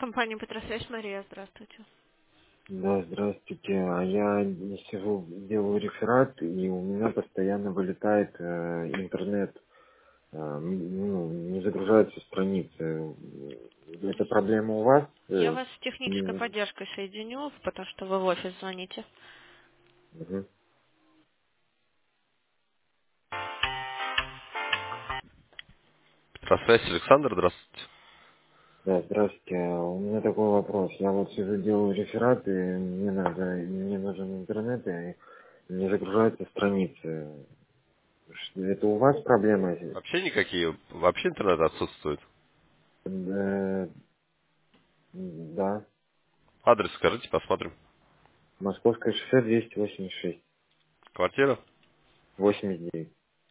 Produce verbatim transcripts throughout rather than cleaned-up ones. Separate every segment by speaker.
Speaker 1: Компания Петросвязь, Мария, здравствуйте.
Speaker 2: Да, здравствуйте. А я сижу, делаю реферат, и у меня постоянно вылетает э, интернет. Э, м, ну, не загружаются страницы. Это проблема у вас?
Speaker 1: Я
Speaker 2: Э,
Speaker 1: вас с технической
Speaker 2: м,
Speaker 1: поддержкой соединю, потому что вы в офис звоните.
Speaker 2: мгм.
Speaker 3: Петросвязь, Александр, здравствуйте.
Speaker 2: Да, здравствуйте. А у меня такой вопрос. Я вот сижу, делаю реферат, и мне надо, мне нужен интернет, и не загружаются страницы. Ш- Это у вас проблема?
Speaker 3: Вообще никакие, вообще интернет отсутствует.
Speaker 2: Э, да.
Speaker 3: Адрес скажите, посмотрим.
Speaker 2: Московская шоссе двести восемьдесят шесть.
Speaker 3: Квартира?
Speaker 2: восемьдесят девять.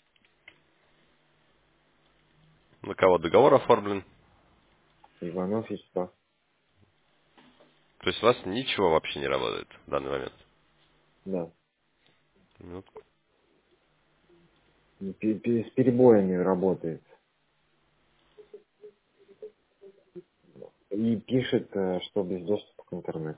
Speaker 3: На кого договор оформлен?
Speaker 2: Иванов Вячеслав.
Speaker 3: То есть у вас ничего вообще не работает в данный момент?
Speaker 2: Да.
Speaker 3: Минутку.
Speaker 2: И пе- пе- С перебоями работает. И пишет, э, что без доступа к интернету.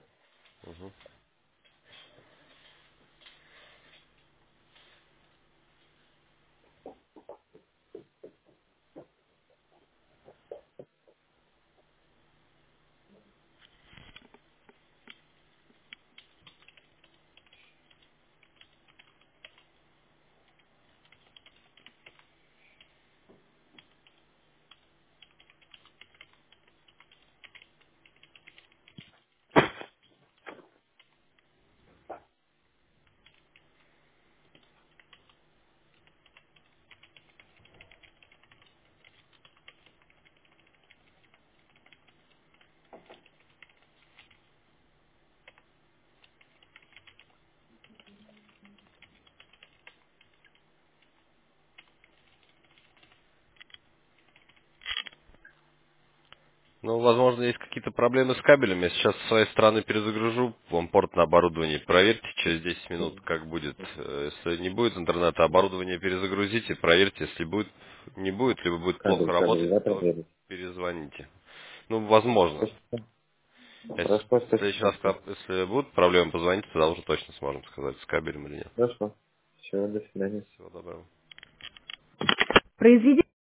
Speaker 3: Ну, возможно, есть какие-то проблемы с кабелями. Я сейчас со своей стороны перезагружу вам порт на оборудование. Проверьте через десять минут, как будет. Э, Если не будет интернета, оборудование перезагрузите, проверьте. Если будет, не будет, либо будет
Speaker 2: Кабель,
Speaker 3: плохо
Speaker 2: кабель,
Speaker 3: работать,
Speaker 2: да,
Speaker 3: то
Speaker 2: проверить?
Speaker 3: перезвоните. Ну, возможно.
Speaker 2: Хорошо,
Speaker 3: Если
Speaker 2: хорошо,
Speaker 3: в следующий раз,
Speaker 2: спасибо.
Speaker 3: как- если будут проблемы, позвоните, тогда уже точно сможем сказать, с кабелем или нет.
Speaker 2: Хорошо. Все, до свидания.
Speaker 3: Всего доброго.
Speaker 1: Произведите